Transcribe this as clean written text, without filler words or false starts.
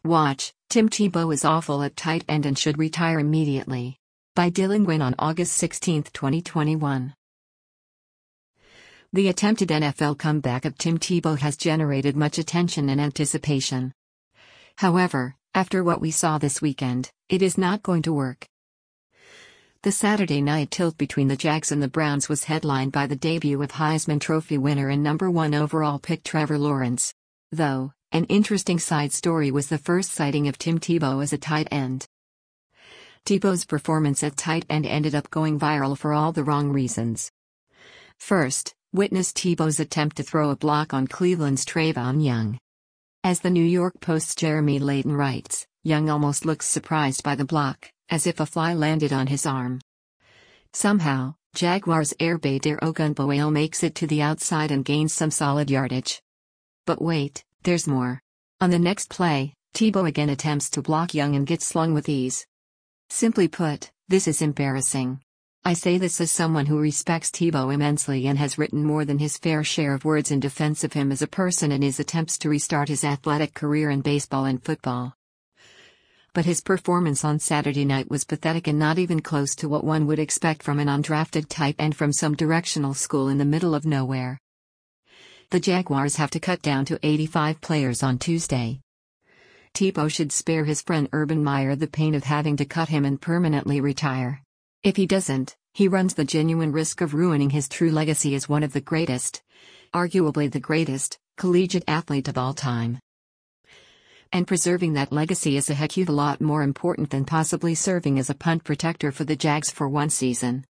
Watch, Tim Tebow is awful at tight end and should retire immediately. By Dylan Gwynn on August 16, 2021. The attempted NFL comeback of Tim Tebow has generated much attention and anticipation. However, after what we saw this weekend, it is not going to work. The Saturday night tilt between the Jags and the Browns was headlined by the debut of Heisman Trophy winner and number 1 overall pick Trevor Lawrence. Though, an interesting side story was the first sighting of Tim Tebow as a tight end. Tebow's performance at tight end ended up going viral for all the wrong reasons. First, witness Tebow's attempt to throw a block on Cleveland's Trayvon Young. As the New York Post's Jeremy Layton writes, Young almost looks surprised by the block, as if a fly landed on his arm. Somehow, Jaguars' Airbeder Ogunbowale makes it to the outside and gains some solid yardage. But wait, there's more. On the next play, Tebow again attempts to block Young and gets slung with ease. Simply put, this is embarrassing. I say this as someone who respects Tebow immensely and has written more than his fair share of words in defense of him as a person in his attempts to restart his athletic career in baseball and football. But his performance on Saturday night was pathetic and not even close to what one would expect from an undrafted tight end from some directional school in the middle of nowhere. The Jaguars have to cut down to 85 players on Tuesday. Tebow should spare his friend Urban Meyer the pain of having to cut him and permanently retire. If he doesn't, he runs the genuine risk of ruining his true legacy as one of the greatest, arguably the greatest, collegiate athlete of all time. And preserving that legacy is a heck of a lot more important than possibly serving as a punt protector for the Jags for one season.